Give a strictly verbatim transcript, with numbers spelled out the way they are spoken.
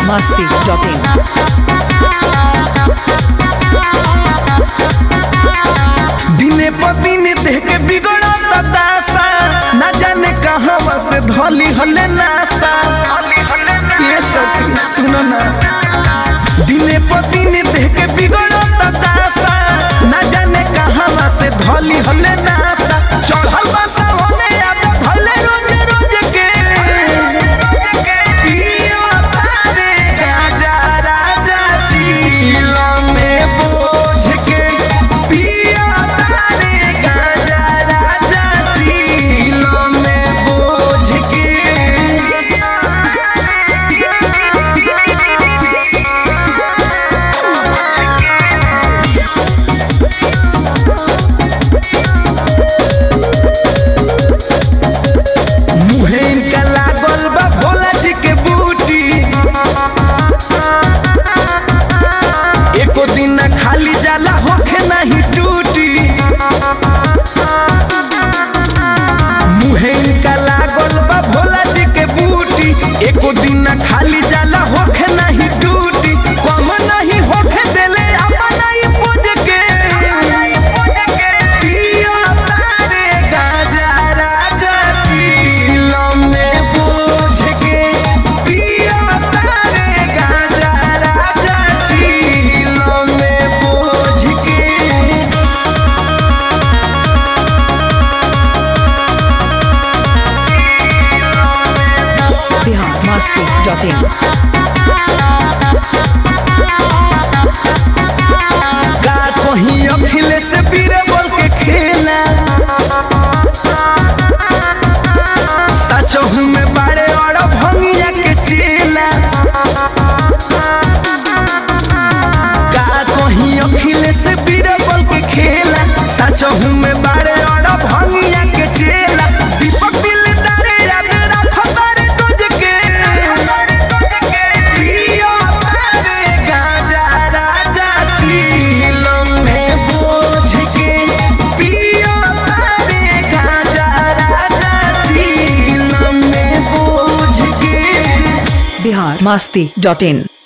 मस्ती dot इन। दिने प दिने देख के बिगड़ता दासा, न जाने कहाँ से धली हले नासा। ये सखी सुन ना, दिने प दिने देख के बिगड़ता दासा, न जाने कहाँ से धली हले नासा। चढ़ल बसा होले अब भले रोज रोज के पियो तारे गाजा राजा चीला में बोझ के। पियो तारे गाजा राजा चीला में बोझ के। खाली जाला होखे नहीं टूटी, मुहे इनका लागल बा भोला जी के बूटी। एको दिन खाली जाला होखे नहीं टूटी, कम नहीं होखे देले अपना ही पूज के। पियो तारे गाजा राजा चीला में बोझ के। पियो तारे गाजा राजा चीला में बोझ के। Bihar Masti dot in. का कहीं अखिले से पीरे बोल के खेला, सचो हूँ मैं बारे और भंगिया के चेला। का कहीं अखिले से पीरे बोल के खेला, सचो हूँ मैं बारे और भंगिया के चेला। दीपक दिलदारे याद रखो तारे तुझ के। पियो तारे गाजा राजा चीला में बोझ के। पियो तारे गाजा राजा चीला में बोझ के। बिहार मस्ती डॉट इन।